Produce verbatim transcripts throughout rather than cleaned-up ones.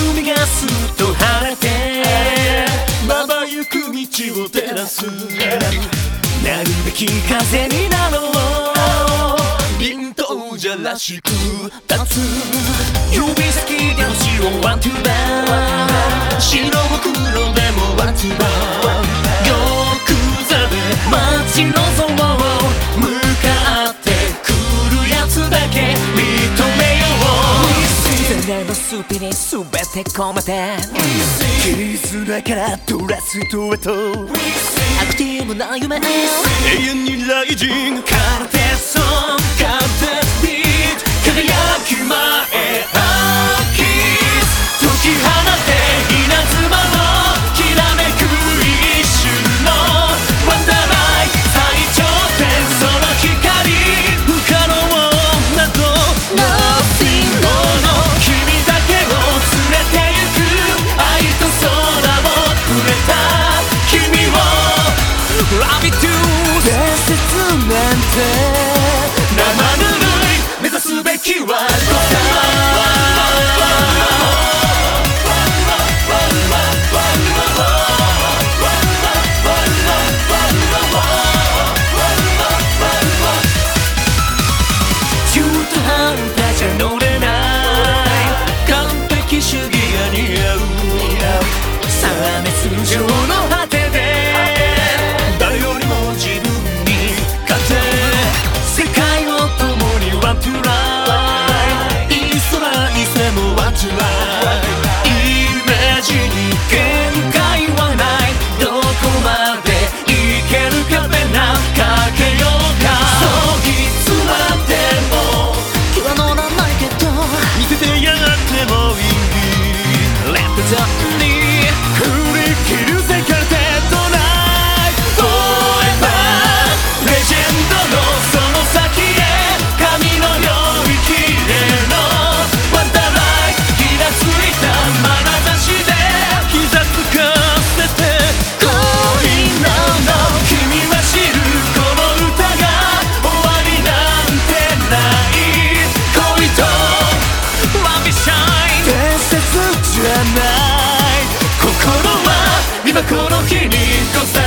霞がすっと晴れてまばゆく道を照らすなるべき風になろう凛と王者らしく立つ指好きで星をワントゥーバー白黒でもワントゥーバー玉座で待ち望もう向かってくるやつだけ認めよう全のスピに全て込めて絆からドラストへとアクティブな夢永遠にライジングカルテソンカルテスビート輝き前アーキース解き放て稲妻のきらめく一瞬のワンダーライト最頂点その光不可能など Nothing no no 君だけを連れてゆく愛と空を触れた君を Love it to 伝説なんて生ぬるい目指すべきはどこだ中途半端じゃ乗れない完璧主義が似合うさあ熱情の果てで誰よりも自分に勝て世界を共にワントゥーライいい空にせもワントゥーライイメージに限界はないどこまでいけるかべなかけようかそういつまでも気は乗らないけど見せてやってもいいレッドダウンに振り切るぜカルテットナイト Forever レジェンドのその先へ神の領域へのワンダーライトひらついた眼差しで膝つかせて恋なの君は知るこの歌が終わりなんてない恋とワンビシャイン伝説じゃない心は今この日にこさ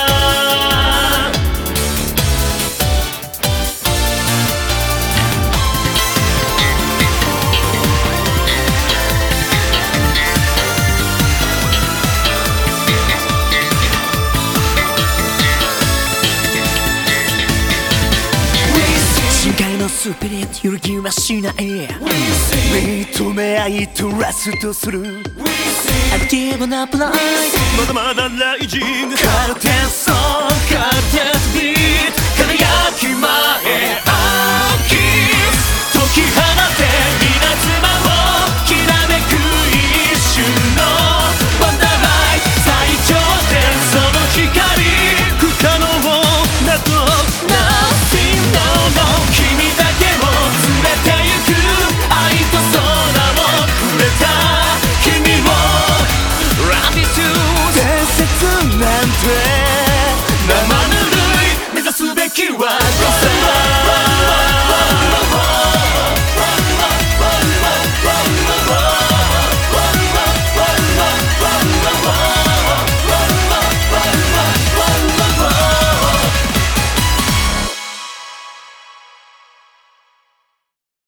深海のスピリット揺るぎはしない認め合いトラストするアクティブなプライドまだまだライジングカルテンソンカルテスビート輝き前アーキース解き放て稲妻を